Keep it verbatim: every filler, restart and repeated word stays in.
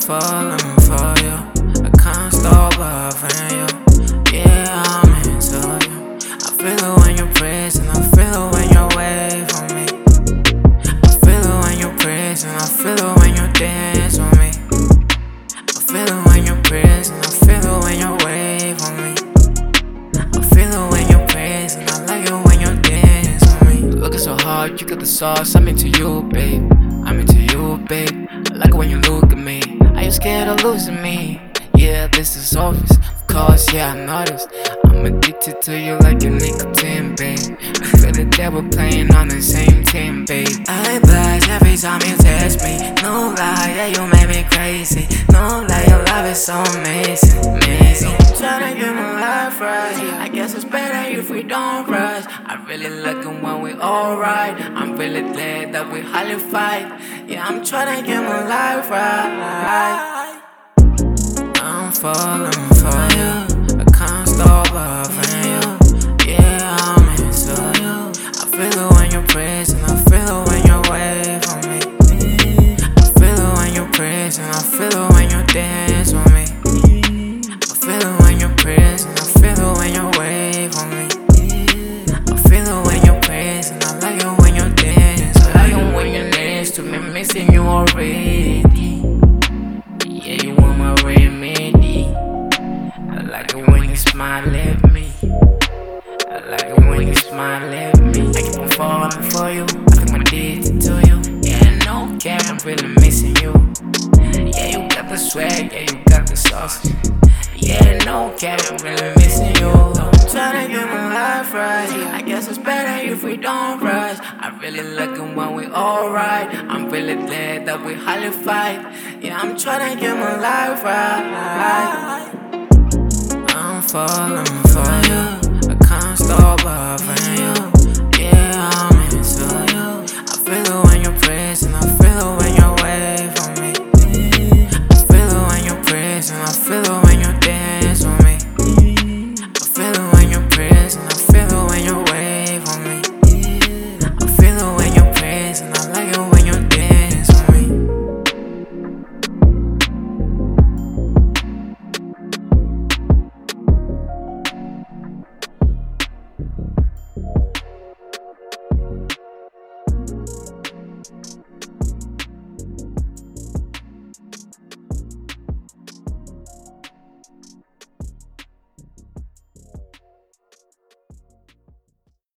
falling for you. I can't stop loving you. Yeah, I'm into you. I feel it when you praise and I feel it when you're away from me. I feel it when you praise and I feel it when you dance with me. I feel it when you praise and I feel it when you're away from me. I feel it when you praise and I like it when you dance with me. You're looking so hard, you got the sauce. I'm into you, babe. I'm into you, babe. I like it when you look at me. Are you scared of losing me? Yeah, this is obvious. Of course, yeah, I noticed. I'm addicted to you like your nicotine, babe. I feel the devil playing on the same team, babe. I blush every time you touch me. No lie, yeah, you make me crazy. No lie, your love is so amazing, amazing. Tryna get my life right. I guess it's better if we don't rush. I really like it when we alright. I'm really glad that we highly fight. Yeah, I'm tryna get my life right. I'm falling for you. I can't stop loving you. Yeah, I'm into you. I feel it when you praise and I feel it when you're away from me. I feel it when you praise and I feel it when you dance with me. I feel it when you praise and I feel it when you're away from me. I feel it when you praise and I like it when you dance. I like it when you dance to me, missing you already. Yeah, you want my remedy. I like it when you smile at me. I like it when you smile at me. I keep on falling for you. I keep on addicted to you. Yeah, no cap, I'm really missing you. Yeah, you got the swag, yeah, you got the sauce. Yeah, no cap, I'm really missing you. I'm tryna get my life right. I guess it's better if we don't rush. I really like it when we alright. I'm really glad that we highly fight. Yeah, I'm tryna get my life right. I'm falling for you. I can't stop loving you.